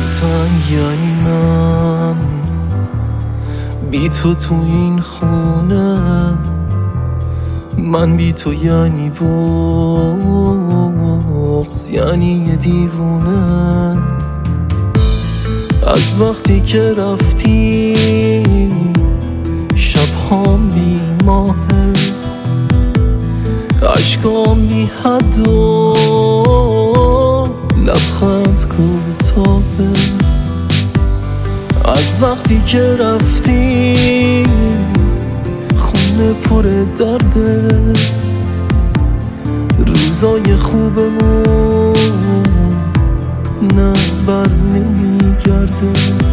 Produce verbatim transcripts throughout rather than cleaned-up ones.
گفتن یعنی من بی تو تو این خونه، من بی تو یعنی بغض، یعنی یه دیوونه. از وقتی که رفتی شبهام بی ماهه، عشقام بی حد و لبخند کوتاهه. از وقتی که رفتی خونه پر درده، روزای خوبمون نه بر نمیگرده،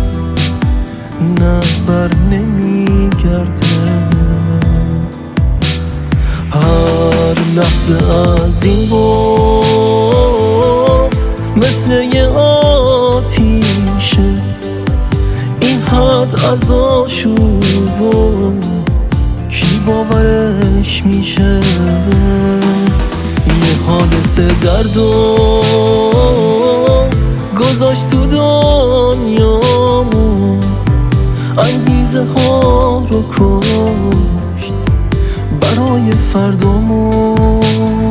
نه بر نمیگرده. هر لحظه از این بغض مثل یه آتیشه، این حد از آشوب کی باورش میشه؟ یه حادثه درد و گذاشت تو دنیامون، انگیزه ها رو کشت برای فردامون.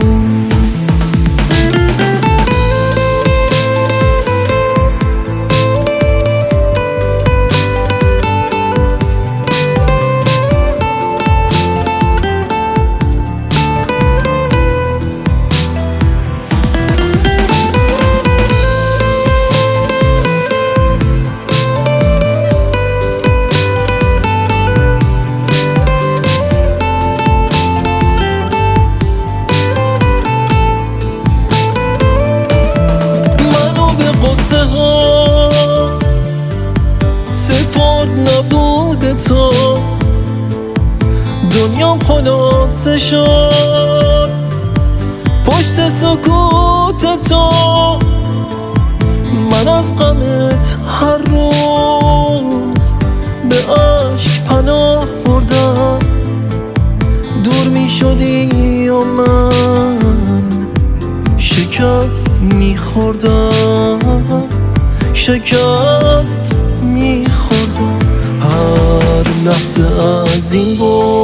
سپرد نبود تو دنیام خلاصه شد، پشت سکوت تو من از غمت هر روز به عشق پناه بردم. دور می شدی و من شکست می خوردم، شکست میخوردم. هر لحظه از این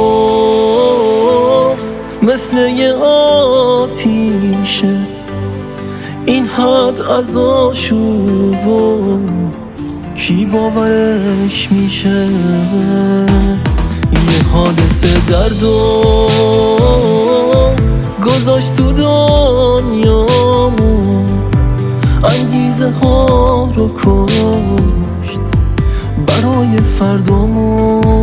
بغض مثل یه آتیشه، این حد از آشوب کی باورش میشه؟ یه حادثه درد و گذاشت تو دنیامون، انگیزه ها رو کشت برای فردامون.